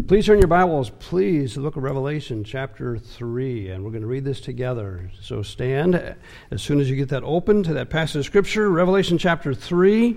Please turn your Bibles, please, to the book of Revelation, chapter 3, and we're going to read this together. So stand as soon as you get that open to that passage of Scripture, Revelation chapter 3,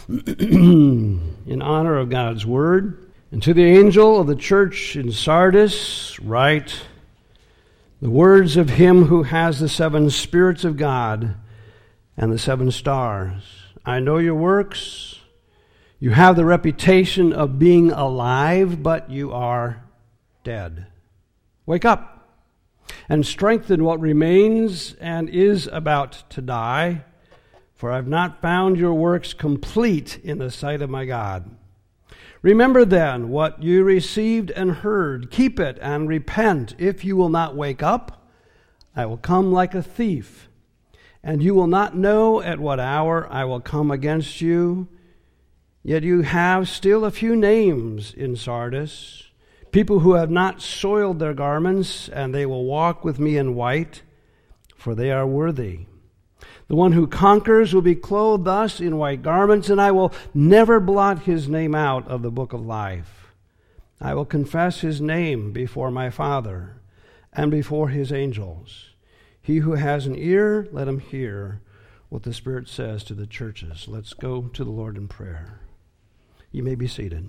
in honor of God's Word. And to the angel of the church in Sardis write, the words of him who has the 7 spirits of God and the 7 stars. I know your works. You have the reputation of being alive, but you are dead. Wake up and strengthen what remains and is about to die, for I have not found your works complete in the sight of my God. Remember then what you received and heard. Keep it and repent. If you will not wake up, I will come like a thief, and you will not know at what hour I will come against you. Yet you have still a few names in Sardis, people who have not soiled their garments, and they will walk with me in white, for they are worthy. The one who conquers will be clothed thus in white garments, and I will never blot his name out of the book of life. I will confess his name before my Father and before his angels. He who has an ear, let him hear what the Spirit says to the churches. Let's go to the Lord in prayer. You may be seated.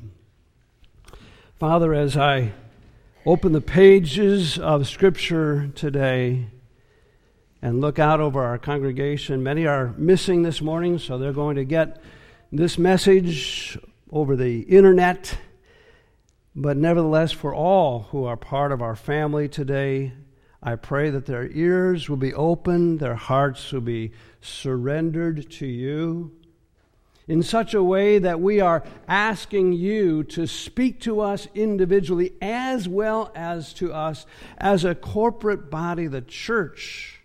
Father, as I open the pages of Scripture today and look out over our congregation, many are missing this morning, so they're going to get this message over the internet. But nevertheless, for all who are part of our family today, I pray that their ears will be opened, their hearts will be surrendered to you, in such a way that we are asking you to speak to us individually as well as to us as a corporate body, the church,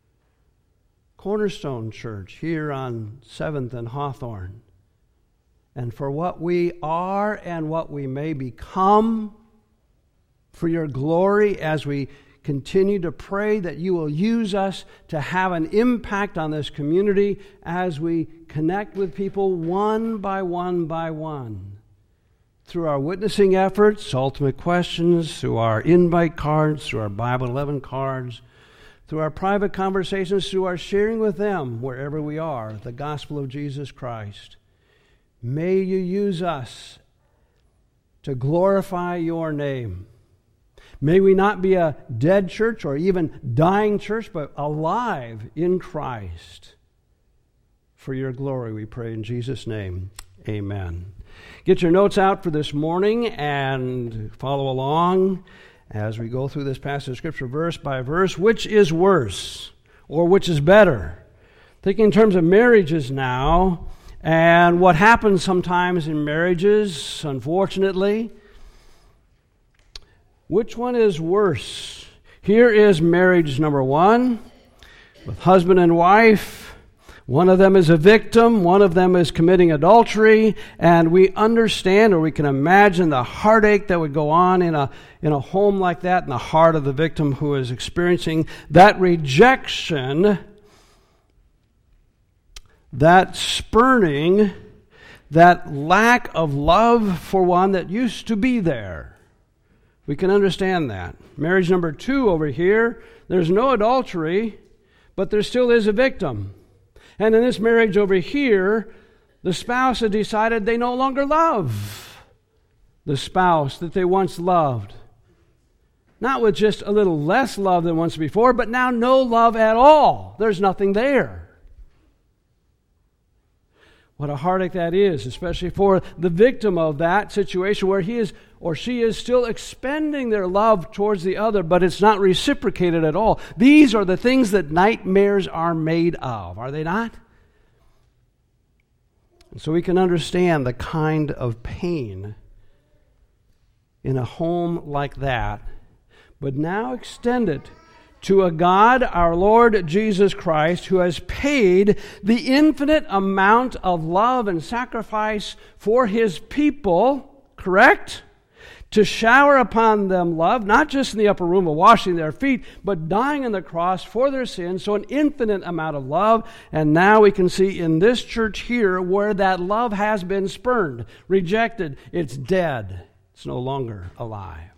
Cornerstone Church, here on 7th and Hawthorne. And for what we are and what we may become, for your glory, as we continue to pray that you will use us to have an impact on this community as we connect with people one by one by one. Through our witnessing efforts, ultimate questions, through our invite cards, through our Bible 11 cards, through our private conversations, through our sharing with them wherever we are, the gospel of Jesus Christ. May you use us to glorify your name. May we not be a dead church or even dying church, but alive in Christ. For your glory, we pray in Jesus' name. Amen. Get your notes out for this morning and follow along as we go through this passage of Scripture verse by verse. Which is worse or which is better? Thinking in terms of marriages now and what happens sometimes in marriages, unfortunately. Which one is worse? Here is marriage number 1, with husband and wife. One of them is a victim, one of them is committing adultery, and we understand, or we can imagine, the heartache that would go on in a home like that, in the heart of the victim who is experiencing that rejection, that spurning, that lack of love for one that used to be there. We can understand that. Marriage number 2 over here, there's no adultery, but there still is a victim. And in this marriage over here, the spouse has decided they no longer love the spouse that they once loved. Not with just a little less love than once before, but now no love at all. There's nothing there. What a heartache that is, especially for the victim of that situation where he is or she is still expending their love towards the other, but it's not reciprocated at all. These are the things that nightmares are made of, are they not? And so we can understand the kind of pain in a home like that, but now extend it to a God, our Lord Jesus Christ, who has paid the infinite amount of love and sacrifice for his people, correct? To shower upon them love, not just in the upper room of washing their feet, but dying on the cross for their sins, so an infinite amount of love. And now we can see in this church here where that love has been spurned, rejected, it's dead. It's no longer alive.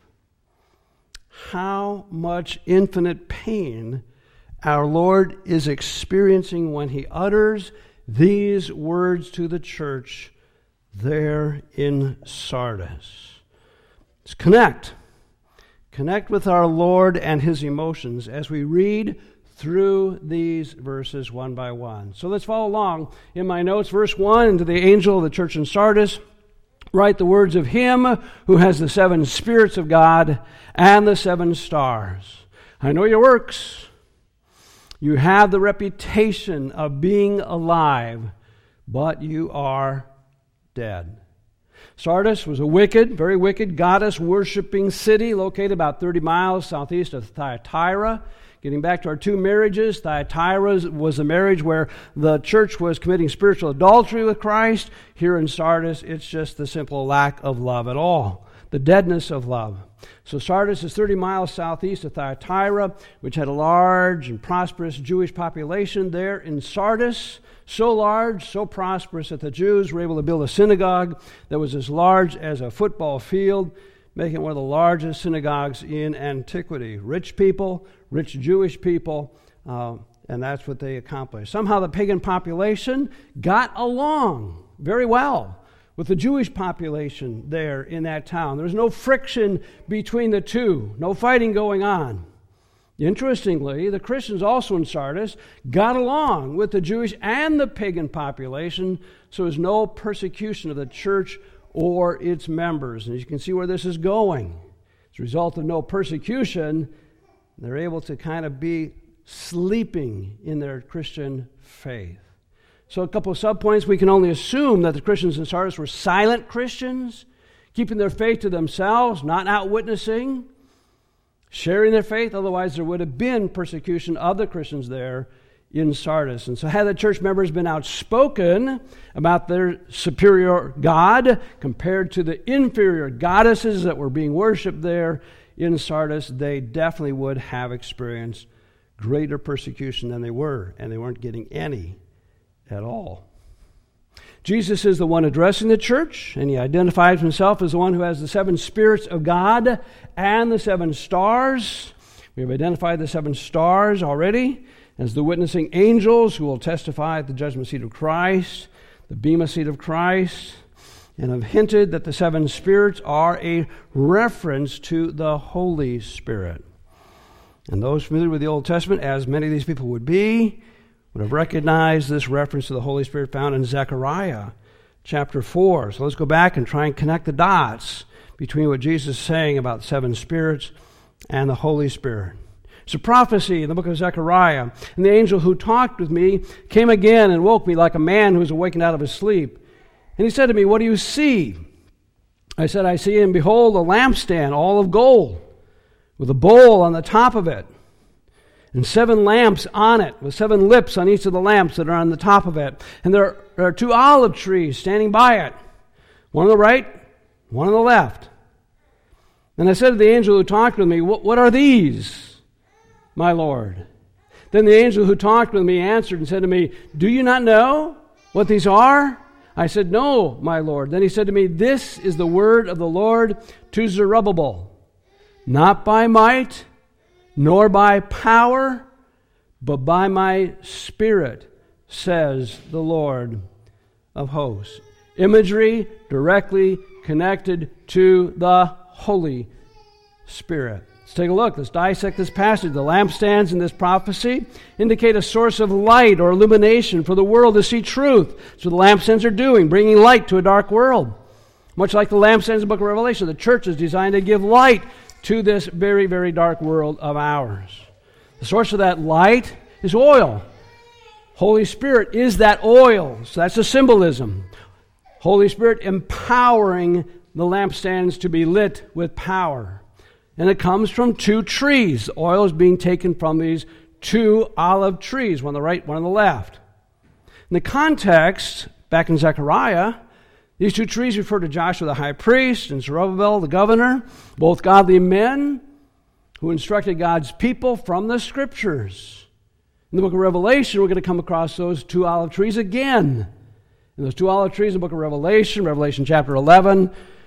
How much infinite pain our Lord is experiencing when he utters these words to the church there in Sardis. Let's connect with our Lord and his emotions as we read through these verses one by one. So let's follow along in my notes. Verse 1, and to the angel of the church in Sardis, write the words of him who has the 7 spirits of God and the 7 stars. I know your works. You have the reputation of being alive, but you are dead. Sardis was a wicked, very wicked, goddess-worshipping city located about 30 miles southeast of Thyatira. Getting back to our 2 marriages, Thyatira was a marriage where the church was committing spiritual adultery with Christ. Here in Sardis, it's just the simple lack of love at all, the deadness of love. So Sardis is 30 miles southeast of Thyatira, which had a large and prosperous Jewish population there in Sardis. So large, so prosperous that the Jews were able to build a synagogue that was as large as a football field, making it one of the largest synagogues in antiquity. Rich people, rich Jewish people, and that's what they accomplished. Somehow the pagan population got along very well with the Jewish population there in that town. There was no friction between the two, no fighting going on. Interestingly, the Christians also in Sardis got along with the Jewish and the pagan population, so there was no persecution of the church or its members. And as you can see where this is going, as a result of no persecution, they're able to kind of be sleeping in their Christian faith. So a couple of subpoints. We can only assume that the Christians in Sardis were silent Christians, keeping their faith to themselves, not out witnessing, sharing their faith. Otherwise, there would have been persecution of the Christians there in Sardis. And so had the church members been outspoken about their superior God compared to the inferior goddesses that were being worshipped there in Sardis, they definitely would have experienced greater persecution than they were, and they weren't getting any at all. Jesus is the one addressing the church, and he identifies himself as the one who has the 7 spirits of God and the 7 stars. We have identified the 7 stars already as the witnessing angels who will testify at the judgment seat of Christ, the bema seat of Christ, and have hinted that the 7 spirits are a reference to the Holy Spirit. And those familiar with the Old Testament, as many of these people would be, would have recognized this reference to the Holy Spirit found in Zechariah chapter 4. So let's go back and try and connect the dots between what Jesus is saying about 7 spirits and the Holy Spirit. It's a prophecy in the book of Zechariah. And the angel who talked with me came again and woke me like a man who is awakened out of his sleep. And he said to me, "What do you see?" I said, "I see and behold a lampstand, all of gold, with a bowl on the top of it, and 7 lamps on it, with 7 lips on each of the lamps that are on the top of it. And there are 2 olive trees standing by it, one on the right, one on the left." And I said to the angel who talked with me, "What are these, my Lord?" Then the angel who talked with me answered and said to me, "Do you not know what these are?" I said, "No, my Lord." Then he said to me, "This is the word of the Lord to Zerubbabel, not by might, nor by power, but by my Spirit, says the Lord of hosts." Imagery directly connected to the Holy Spirit. Let's take a look. Let's dissect this passage. The lampstands in this prophecy indicate a source of light or illumination for the world to see truth. So the lampstands are doing, bringing light to a dark world. Much like the lampstands in the book of Revelation, the church is designed to give light to this very, very dark world of ours. The source of that light is oil. Holy Spirit is that oil. So that's a symbolism. Holy Spirit empowering the lampstands to be lit with power. And it comes from 2 trees. The oil is being taken from these 2 olive trees, one on the right, one on the left. In the context, back in Zechariah, these 2 trees refer to Joshua the high priest and Zerubbabel the governor, both godly men who instructed God's people from the Scriptures. In the book of Revelation, we're going to come across those 2 olive trees again. And those 2 olive trees in the book of Revelation, Revelation chapter 11,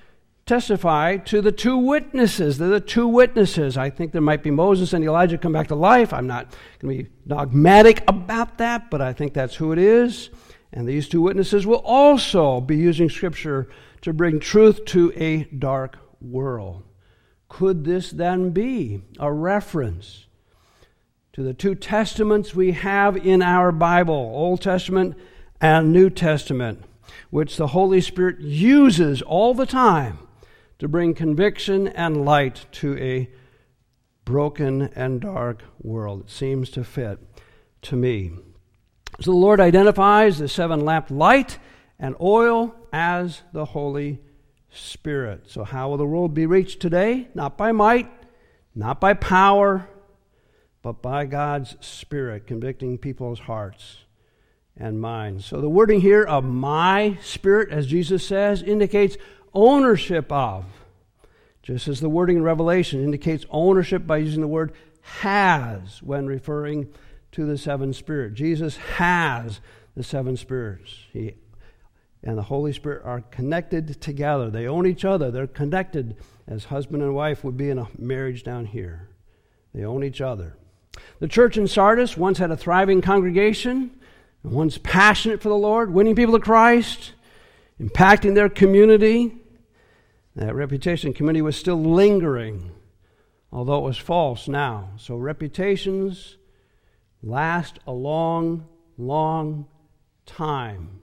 testify to the two witnesses. They're the two witnesses. I think there might be Moses and Elijah come back to life. I'm not going to be dogmatic about that, but I think that's who it is. And these two witnesses will also be using Scripture to bring truth to a dark world. Could this then be a reference to the two testaments we have in our Bible, Old Testament and New Testament, which the Holy Spirit uses all the time to bring conviction and light to a broken and dark world? It seems to fit to me. So the Lord identifies the seven-lamp light and oil as the Holy Spirit. So how will the world be reached today? Not by might, not by power, but by God's Spirit, convicting people's hearts and minds. So the wording here of my Spirit, as Jesus says, indicates ownership of. Just as the wording in Revelation indicates ownership by using the word has when referring to the seven spirits. Jesus has the seven spirits. He and the Holy Spirit are connected together. They own each other. They're connected as husband and wife would be in a marriage down here. They own each other. The church in Sardis once had a thriving congregation, once passionate for the Lord, winning people to Christ, impacting their community. That reputation community was still lingering, although it was false now. So reputations last a long, long time.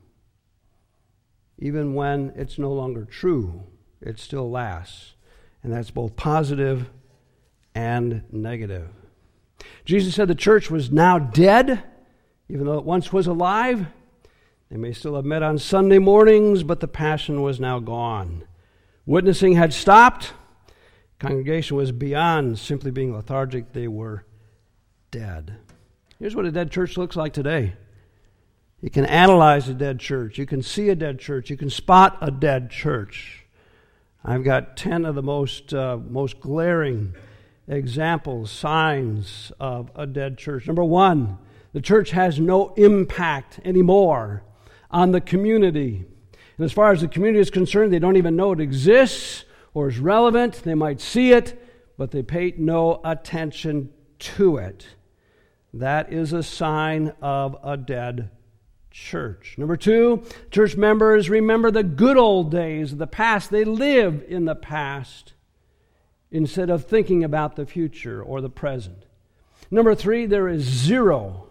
Even when it's no longer true, it still lasts. And that's both positive and negative. Jesus said the church was now dead, even though it once was alive. They may still have met on Sunday mornings, but the passion was now gone. Witnessing had stopped. Congregation was beyond simply being lethargic. They were dead. Here's what a dead church looks like today. You can analyze a dead church. You can see a dead church. You can spot a dead church. I've got 10 of the most glaring examples, signs of a dead church. Number one, the church has no impact anymore on the community. And as far as the community is concerned, they don't even know it exists or is relevant. They might see it, but they pay no attention to it. That is a sign of a dead church. Number two, church members remember the good old days of the past. They live in the past instead of thinking about the future or the present. Number three, there is zero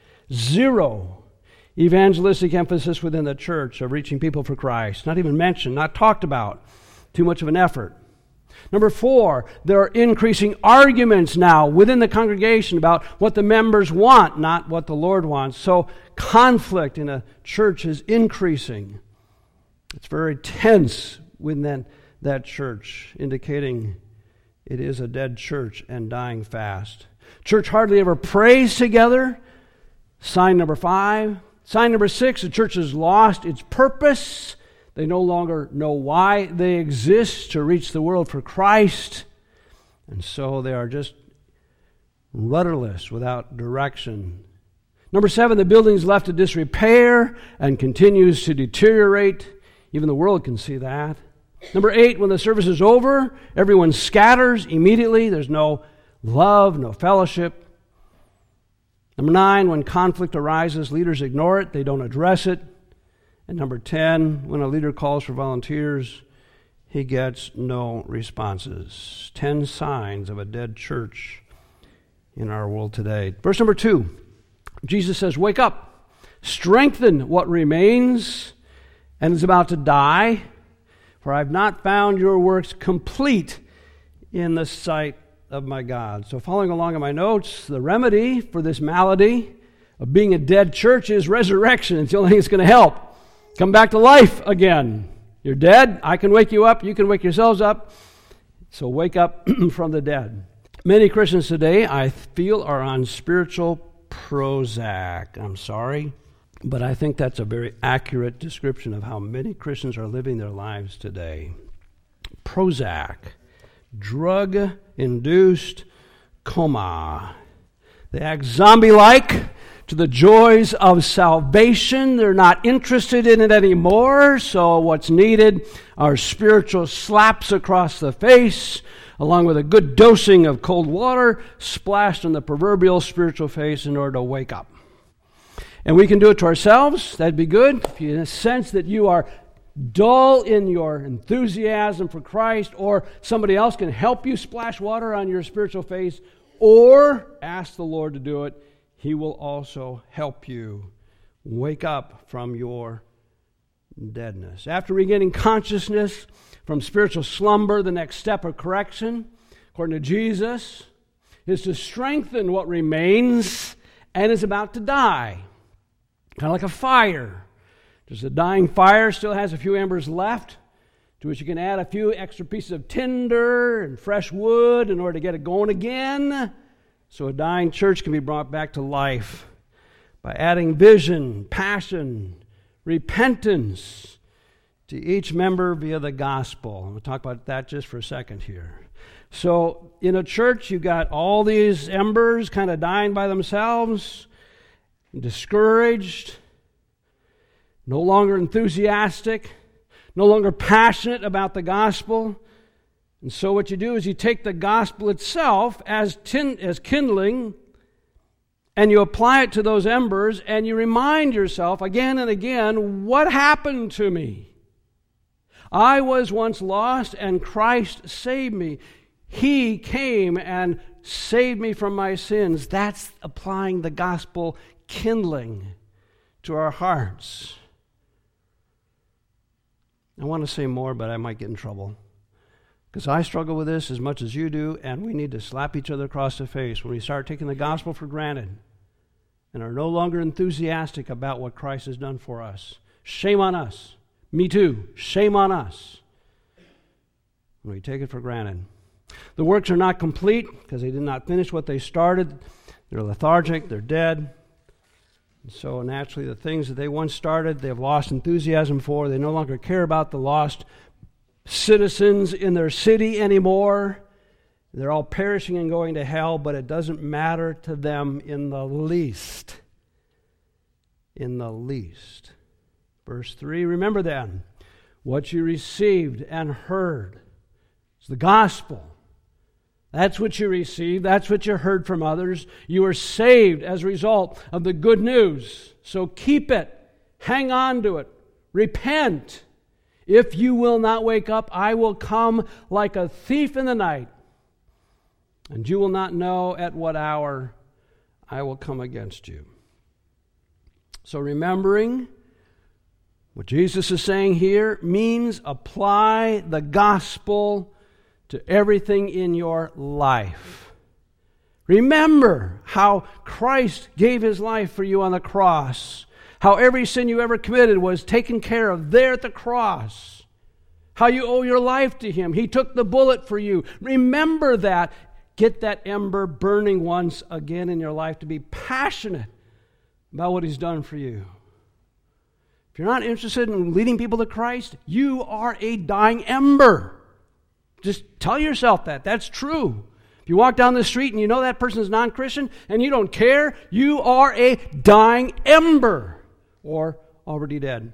evangelistic emphasis within the church of reaching people for Christ. Not even mentioned, not talked about. Too much of an effort. Number four, there are increasing arguments now within the congregation about what the members want, not what the Lord wants. So conflict in a church is increasing. It's very tense within that church, indicating it is a dead church and dying fast. Church hardly ever prays together. Sign number five. Sign number six, the church has lost its purpose. They no longer know why they exist, to reach the world for Christ. And so they are just rudderless, without direction. Number seven, the building is left to disrepair and continues to deteriorate. Even the world can see that. Number eight, when the service is over, everyone scatters immediately. There's no love, no fellowship. Number nine, when conflict arises, leaders ignore it. They don't address it. And number 10, when a leader calls for volunteers, he gets no responses. 10 signs of a dead church in our world today. Verse number 2, Jesus says, wake up, strengthen what remains and is about to die, for I have not found your works complete in the sight of my God. So following along in my notes, the remedy for this malady of being a dead church is resurrection. It's the only thing that's going to help. Come back to life again. You're dead. I can wake you up. You can wake yourselves up. So wake up from the dead. Many Christians today, I feel, are on spiritual Prozac. I'm sorry, but I think that's a very accurate description of how many Christians are living their lives today. Prozac, drug-induced coma. They act zombie-like, to the joys of salvation. They're not interested in it anymore. So what's needed are spiritual slaps across the face, along with a good dosing of cold water splashed on the proverbial spiritual face in order to wake up. And we can do it to ourselves. That'd be good. If you sense that you are dull in your enthusiasm for Christ, or somebody else can help you splash water on your spiritual face, or ask the Lord to do it, He will also help you wake up from your deadness. After regaining consciousness from spiritual slumber, the next step of correction, according to Jesus, is to strengthen what remains and is about to die. Kind of like a fire. Just a dying fire still has a few embers left, to which you can add a few extra pieces of tinder and fresh wood in order to get it going again. So a dying church can be brought back to life by adding vision, passion, repentance to each member via the gospel. We'll talk about that just for a second here. So in a church, you've got all these embers kind of dying by themselves, discouraged, no longer enthusiastic, no longer passionate about the gospel. And so what you do is you take the gospel itself as kindling, and you apply it to those embers, and you remind yourself again and again, what happened to me? I was once lost, and Christ saved me. He came and saved me from my sins. That's applying the gospel kindling to our hearts. I want to say more, but I might get in trouble, because I struggle with this as much as you do, and we need to slap each other across the face when we start taking the gospel for granted and are no longer enthusiastic about what Christ has done for us. Shame on us. Me too. Shame on us when we take it for granted. The works are not complete because they did not finish what they started. They're lethargic. They're dead. And so naturally, the things that they once started, they have lost enthusiasm for. They no longer care about the lost citizens in their city anymore. They're all perishing and going to hell, but it doesn't matter to them in the least. In the least. Verse 3, remember then what you received and heard. It's the gospel. That's what you received. That's what you heard from others. You were saved as a result of the good news. So keep it. Hang on to it. Repent. If you will not wake up, I will come like a thief in the night, and you will not know at what hour I will come against you. So remembering what Jesus is saying here means apply the gospel to everything in your life. Remember how Christ gave His life for you on the cross. How every sin you ever committed was taken care of there at the cross. How you owe your life to Him. He took the bullet for you. Remember that. Get that ember burning once again in your life to be passionate about what He's done for you. If you're not interested in leading people to Christ, you are a dying ember. Just tell yourself that. That's true. If you walk down the street and you know that person is non-Christian and you don't care, you are a dying ember or already dead.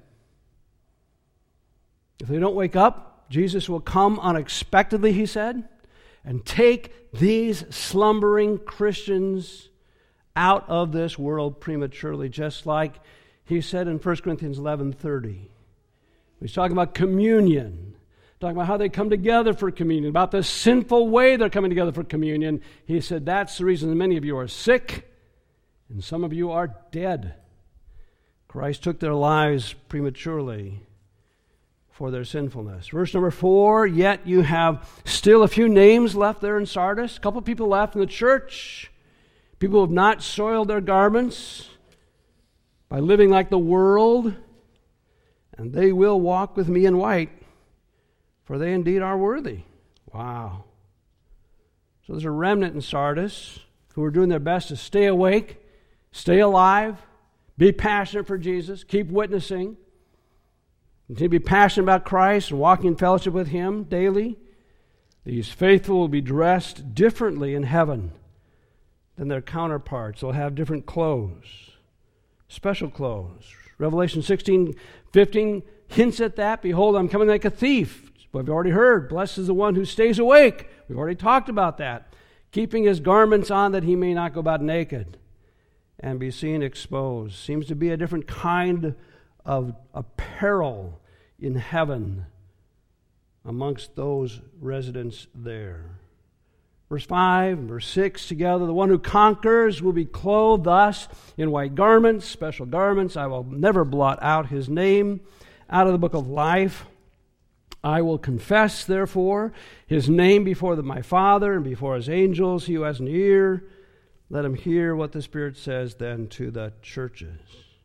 If they don't wake up, Jesus will come unexpectedly, He said, and take these slumbering Christians out of this world prematurely, just like He said in 1 Corinthians 11:30. He's talking about communion, talking about how they come together for communion, about the sinful way they're coming together for communion. He said that's the reason that many of you are sick and some of you are dead. Christ took their lives prematurely for their sinfulness. Verse number 4, yet you have still a few names left there in Sardis, a couple of people left in the church, people who have not soiled their garments by living like the world, and they will walk with me in white, for they indeed are worthy. Wow. So there's a remnant in Sardis who are doing their best to stay awake, stay alive, be passionate for Jesus, keep witnessing, continue to be passionate about Christ and walking in fellowship with Him daily. These faithful will be dressed differently in heaven than their counterparts. They'll have different clothes. special clothes. Revelation 16:15 hints at that. Behold, I'm coming like a thief. We've already heard. Blessed is the one who stays awake. We've already talked about that. Keeping his garments on that he may not go about naked and be seen exposed. Seems to be a different kind of apparel in heaven amongst those residents there. Verse 5 and verse 6 together, the one who conquers will be clothed thus in white garments, special garments. I will never blot out his name out of the book of life. I will confess, therefore, his name before my Father and before his angels. He who has an ear, let him hear what the Spirit says then to the churches.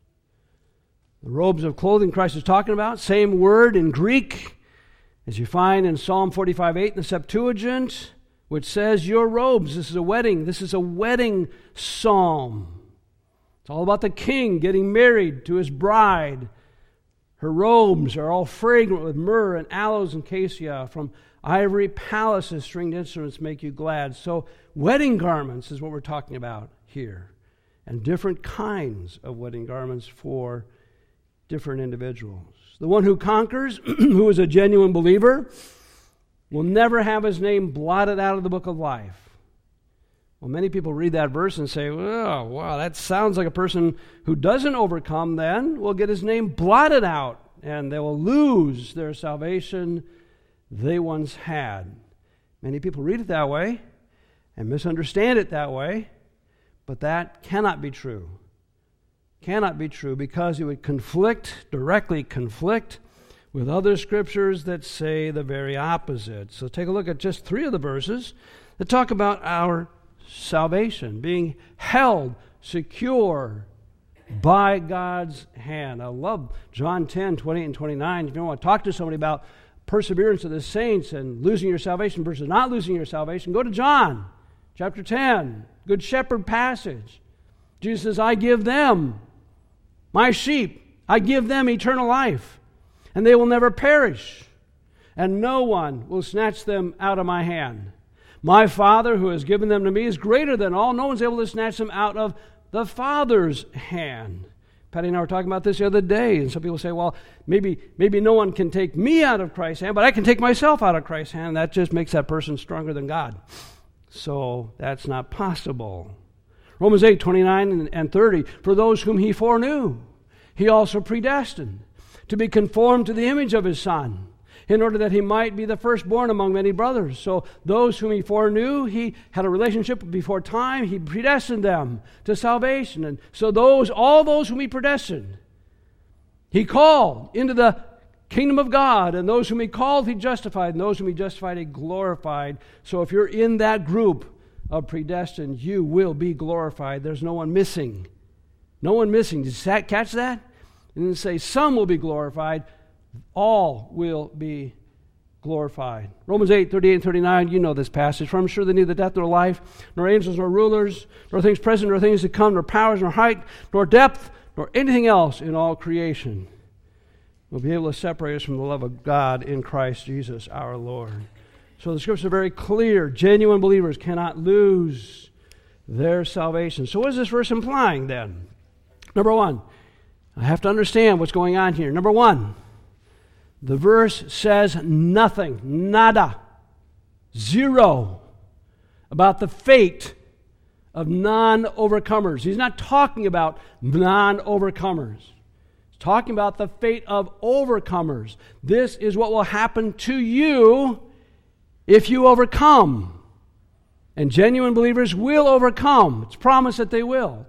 The robes of clothing Christ is talking about, same word in Greek as you find in Psalm 45:8 in the Septuagint, which says, your robes. This is a wedding. This is a wedding psalm. It's all about the king getting married to his bride. Her robes are all fragrant with myrrh and aloes and cassia. From ivory palaces, stringed instruments make you glad. So wedding garments is what we're talking about here. And different kinds of wedding garments for different individuals. The one who conquers, who is a genuine believer, will never have his name blotted out of the book of life. Well, many people read that verse and say, oh, wow, that sounds like a person who doesn't overcome then will get his name blotted out, and they will lose their salvation they once had. Many people read it that way and misunderstand it that way, but that cannot be true. Cannot be true because it would directly conflict with other scriptures that say the very opposite. So take a look at just 3 of the verses that talk about our salvation, being held secure by God's hand. I love John 10:28 and 29. If you want to talk to somebody about perseverance of the saints and losing your salvation versus not losing your salvation, go to John chapter 10, Good Shepherd passage. Jesus says, I give them, my sheep, I give them eternal life, and they will never perish, and no one will snatch them out of my hand. My Father who has given them to me is greater than all. No one's able to snatch them out of the Father's hand. Patty and I were talking about this the other day, and some people say, well, maybe no one can take me out of Christ's hand, but I can take myself out of Christ's hand. That just makes that person stronger than God. So that's not possible. Romans 8:29 and 30, for those whom he foreknew, he also predestined to be conformed to the image of his Son, in order that he might be the firstborn among many brothers. So those whom he foreknew, he had a relationship before time, he predestined them to salvation. And so all those whom he predestined, he called into the kingdom of God, and those whom he called, he justified, and those whom he justified, he glorified. So if you're in that group of predestined, you will be glorified. There's no one missing. No one missing. Did you catch that? And then say, some will be glorified, all will be glorified. Romans 8:38 and 39, you know this passage. For I'm sure that neither death nor life, nor angels nor rulers, nor things present nor things to come, nor powers nor height, nor depth, nor anything else in all creation will be able to separate us from the love of God in Christ Jesus our Lord. So the scriptures are very clear. Genuine believers cannot lose their salvation. So what is this verse implying then? Number one, I have to understand what's going on here. Number one, the verse says nothing, nada, zero, about the fate of non-overcomers. He's not talking about non-overcomers. He's talking about the fate of overcomers. This is what will happen to you if you overcome. And genuine believers will overcome. It's promised that they will.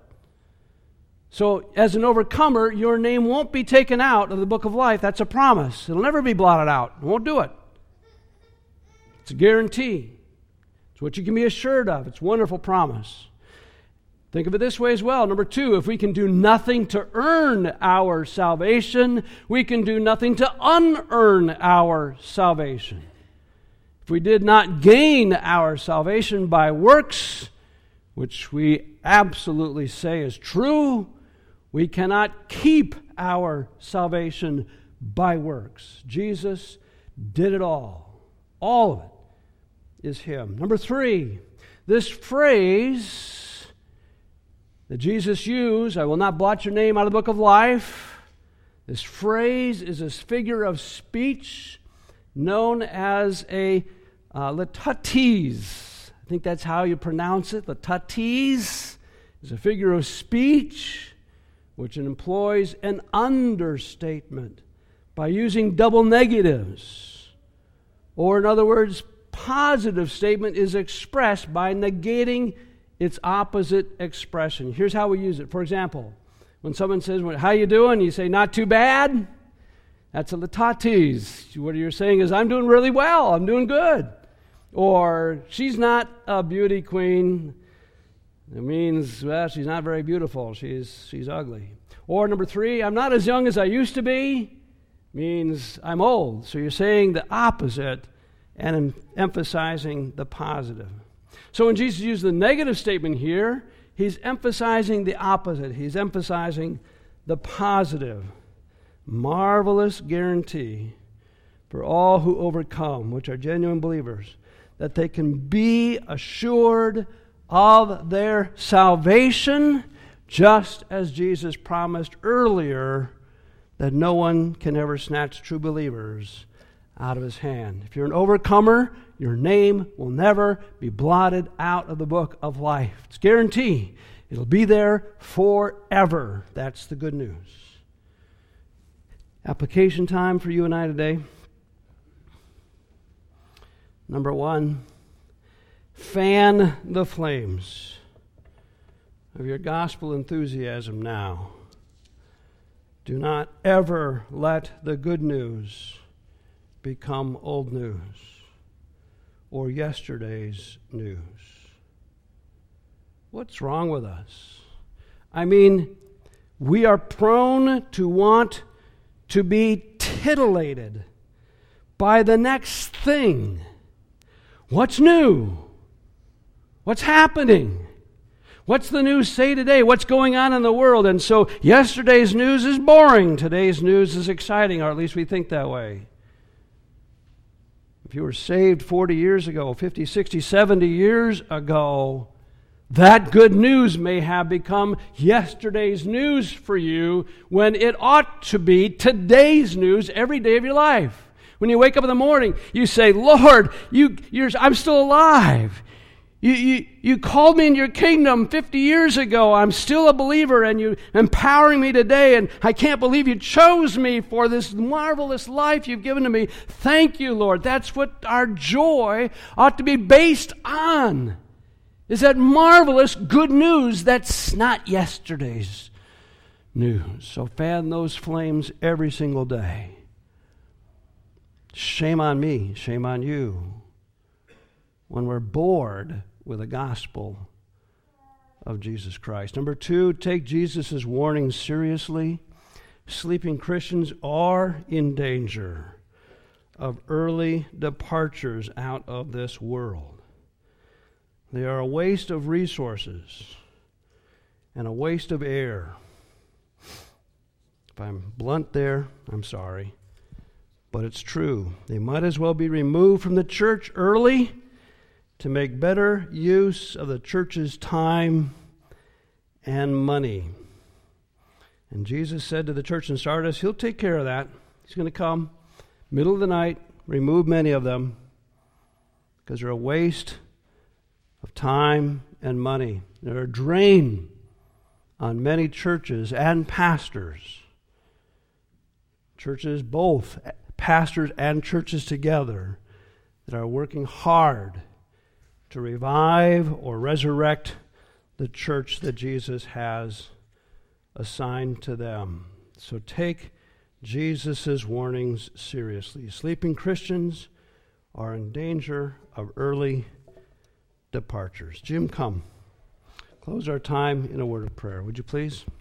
So, as an overcomer, your name won't be taken out of the book of life. That's a promise. It'll never be blotted out. It won't do it. It's a guarantee. It's what you can be assured of. It's a wonderful promise. Think of it this way as well. Number two, if we can do nothing to earn our salvation, we can do nothing to unearn our salvation. If we did not gain our salvation by works, which we absolutely say is true, we cannot keep our salvation by works. Jesus did it all. All of it is Him. Number three, this phrase that Jesus used, I will not blot your name out of the book of life. This phrase is a figure of speech known as a litates. I think that's how you pronounce it. Litates is a figure of speech which employs an understatement by using double negatives. Or in other words, positive statement is expressed by negating its opposite expression. Here's how we use it. For example, when someone says, how you doing? You say, not too bad. That's a litates. What you're saying is, I'm doing really well. I'm doing good. Or, she's not a beauty queen. It means, well, she's not very beautiful. She's ugly. Or number 3, I'm not as young as I used to be. Means I'm old. So you're saying the opposite and emphasizing the positive. So when Jesus used the negative statement here, he's emphasizing the opposite. He's emphasizing the positive. Marvelous guarantee for all who overcome, which are genuine believers, that they can be assured of their salvation, just as Jesus promised earlier that no one can ever snatch true believers out of his hand. If you're an overcomer, your name will never be blotted out of the book of life. It's a guarantee. It'll be there forever. That's the good news. Application time for you and I today. Number 1, fan the flames of your gospel enthusiasm now. Do not ever let the good news become old news or yesterday's news. What's wrong with us? I mean, we are prone to want to be titillated by the next thing. What's new? What's happening? What's the news say today? What's going on in the world? And so yesterday's news is boring. Today's news is exciting, or at least we think that way. If you were saved 40 years ago, 50, 60, 70 years ago, that good news may have become yesterday's news for you when it ought to be today's news every day of your life. When you wake up in the morning, you say, Lord, I'm still alive. You called me in your kingdom 50 years ago. I'm still a believer, and you empowering me today, and I can't believe you chose me for this marvelous life you've given to me. Thank you, Lord. That's what our joy ought to be based on, is that marvelous good news that's not yesterday's news. So fan those flames every single day. Shame on me, shame on you, when we're bored with the gospel of Jesus Christ. Number 2, take Jesus' warning seriously. Sleeping Christians are in danger of early departures out of this world. They are a waste of resources and a waste of air. If I'm blunt there, I'm sorry. But it's true. They might as well be removed from the church early to make better use of the church's time and money. And Jesus said to the church in Sardis, He'll take care of that. He's going to come, middle of the night, remove many of them, because they're a waste of time and money. They're a drain on many churches and pastors. Churches, both pastors and churches together, that are working hard to revive or resurrect the church that Jesus has assigned to them. So take Jesus' warnings seriously. Sleeping Christians are in danger of early departures. Jim, come. Close our time in a word of prayer, would you please?